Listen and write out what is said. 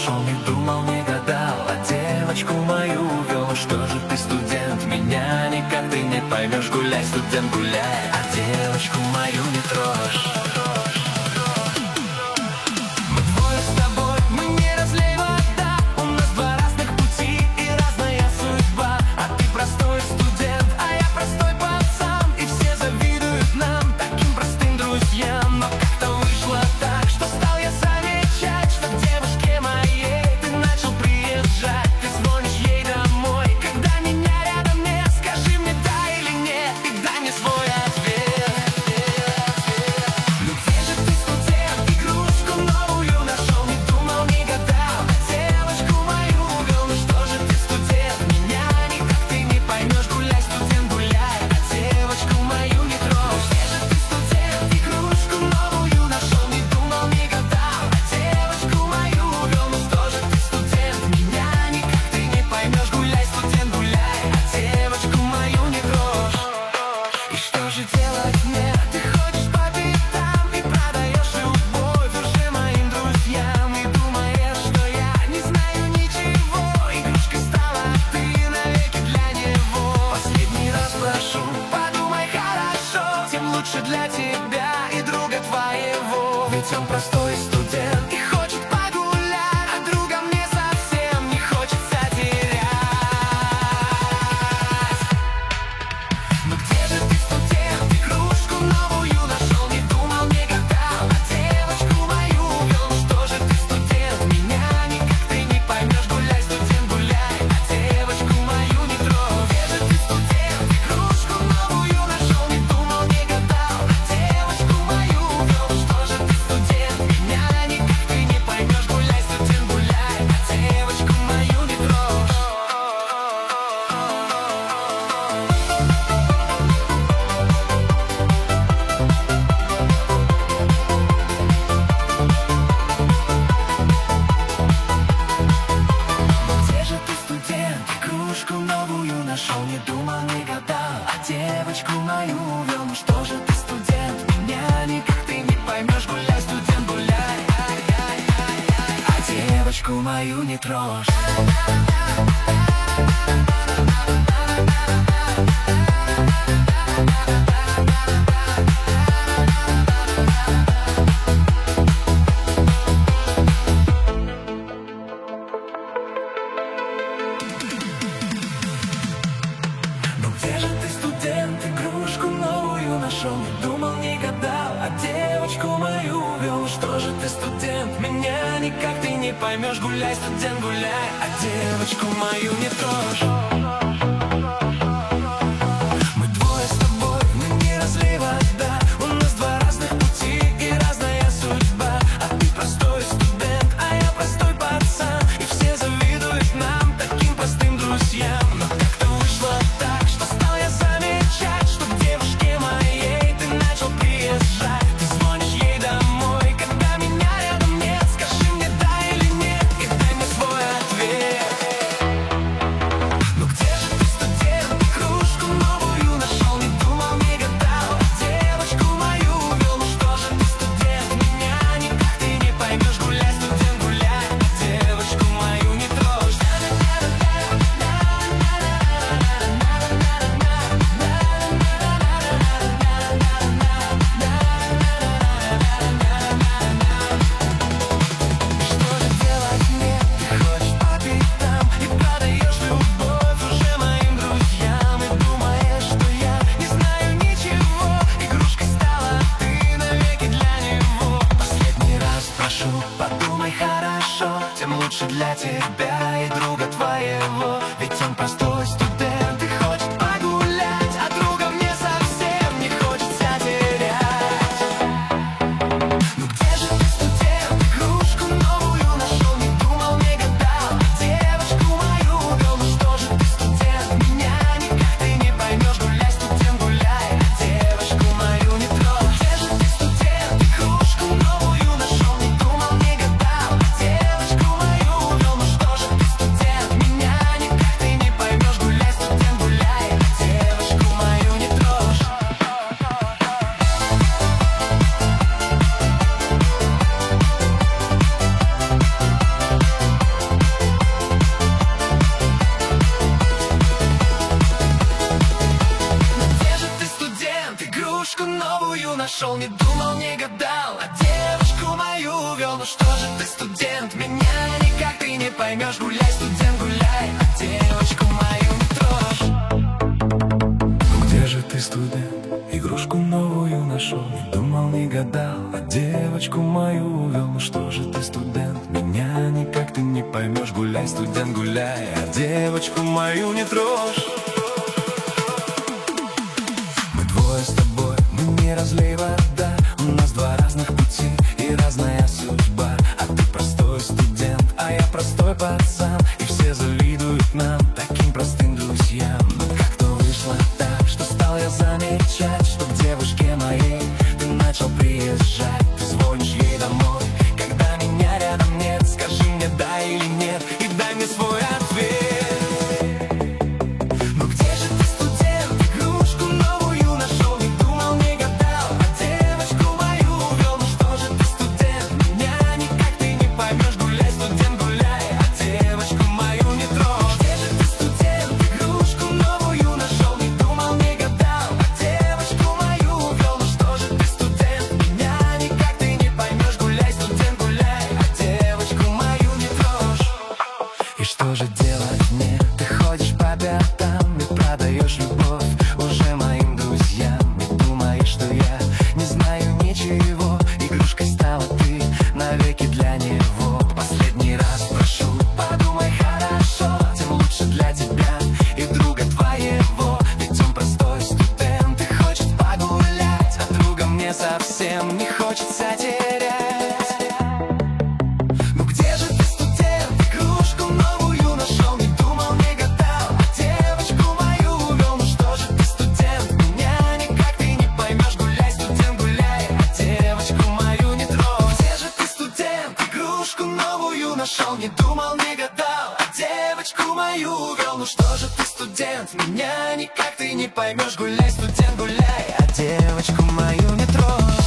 нашел, не думал, не гадал, а девочку мою вел. Ну что же ты, студент, меня никак ты не поймешь. Гуляй, студент, гуляй, а девочку мою не трожь. Для тебя и друга твоего, ведь он простой студент и хочет погулять, а друга мне совсем не хочется терять. Ну где же ты, студент, игрушку новую нашел, не думал, не гадал, а девочку мою вел. Ну что же ты, студент, меня никак ты не поймешь. Гуляй, студент, гуляй, а девочку мою не трожь. Где же ты, студент, игрушку новую нашел, не думал, не гадал, девочку мою вел. Ну что же ты, студент, меня никак ты не поймешь. Гуляй, студент, гуляй, а девочку мою не трожь. Где же ты, студент, игрушку новую нашел, не думал, не гадал, а девочку мою вел. Ну что же ты, студент, меня никак ты не поймешь. Гуляй, студент, гуляй, а девочку мою не трожь. Ну где же ты, студент, игрушку новую нашел, не думал, не гадал, а девочку мою вел. Ну что же ты, студент, меня никак ты не поймешь. Гуляй, студент, гуляй, а девочку мою не трожь. Мы двое с тобой, мы не разлей вода, у нас два разных пути и разная судьба. А ты простой студент, а я простой пацан, и все завидуют нам, таким простым друзьям. Но как-то вышло так, что стал я замечать, что к девушке моей ты начал приезжать. Ты звонишь ей домой, когда меня рядом нет. Скажи мне да или нет, и дай мне свой ответ. Ну где же ты, студент, игрушку новую нашел, не думал, не гадал, а девочку мою вел. Ну что же ты, студент, меня никак ты не поймешь. Гуляй, студент, гуляй, а девочку мою не трожь. Что же делать мне? Ты ходишь по пятам и продаешь любовь уже моим друзьям, и думаешь, что я не знаю ничего. Игрушкой стала ты навеки для него. Последний раз прошу, подумай хорошо, тем лучше для тебя и друга твоего, ведь он простой студент и хочет погулять, а друга мне совсем не хочется терять. Ну где же ты, студент, игрушку новую нашел, не думал, не гадал, а девочку мою вел. Ну что же ты, студент, меня никак ты не поймешь. Гуляй, студент, гуляй, а девочку мою не трожь. Где же ты, студент, игрушку новую нашел, не думал, не гадал, а девочку мою вел. Ну что же ты, студент, меня никак ты не поймешь. Гуляй. игрушку новую нашел, не думал, не гадал, а девочку мою вел. Ну что же ты, студент, меня никак ты не поймешь. Гуляй, студент, гуляй, а девочку мою не трожь. Ну где же ты, студент, игрушку новую нашел? Не думал, не гадал, а девочку мою увел. Ну что же ты, студент, меня никак ты не поймешь. Гуляй, студент, гуляй, а девочку мою не трожь. Мы двое с тобой, мы не разлей вода. У нас два разных пути и разная судьба. А ты простой студент, а я простой пацан, и все завидуют нам, таким простым друзьям. Но как-то вышло так, что стал я замечать, что к девушке моей ты начал приезжать. Ты звонишь ей домой, когда меня рядом нет. Скажи мне да или нет, и дай мне свой ответ. Ну где же ты, студент, игрушку новую нашел? Не думал, не гадал, а девочку мою увел. Ну что же ты, студент, меня никак ты не поймешь. Гуляй, студент, гуляй, а девочку мою не трожь. Где же ты, студент, игрушку новую нашел? Не думал, не гадал, а девочку мою увел. Ну что же ты, студент, меня никак ты не поймешь. Гуляй, студент, гуляй, а девочку мою не трожь. И что же делать мне? Ты ходишь по пятам и продаешь любовь уже моим друзьям. И думаешь, что я не знаю ничего. Игрушкой стала ты навеки для него. Последний раз прошу, подумай хорошо, тем лучше для тебя и друга твоего. Ведь он простой студент и хочет погулять, а друга мне совсем не хочется терять. Ну где же ты, студент, игрушку новую нашел? Не думал, не гадал, а девочку мою увел. Ну что же ты, студент, меня никак ты не поймешь. Гуляй, студент, гуляй, а девочку мою не трожь. Где же ты, студент, игрушку новую нашел? Не думал, не гадал, а девочку мою увел. Ну что же ты, студент, меня никак ты не поймешь. Гуляй, студент, гуляй, А девочку мою не трожь.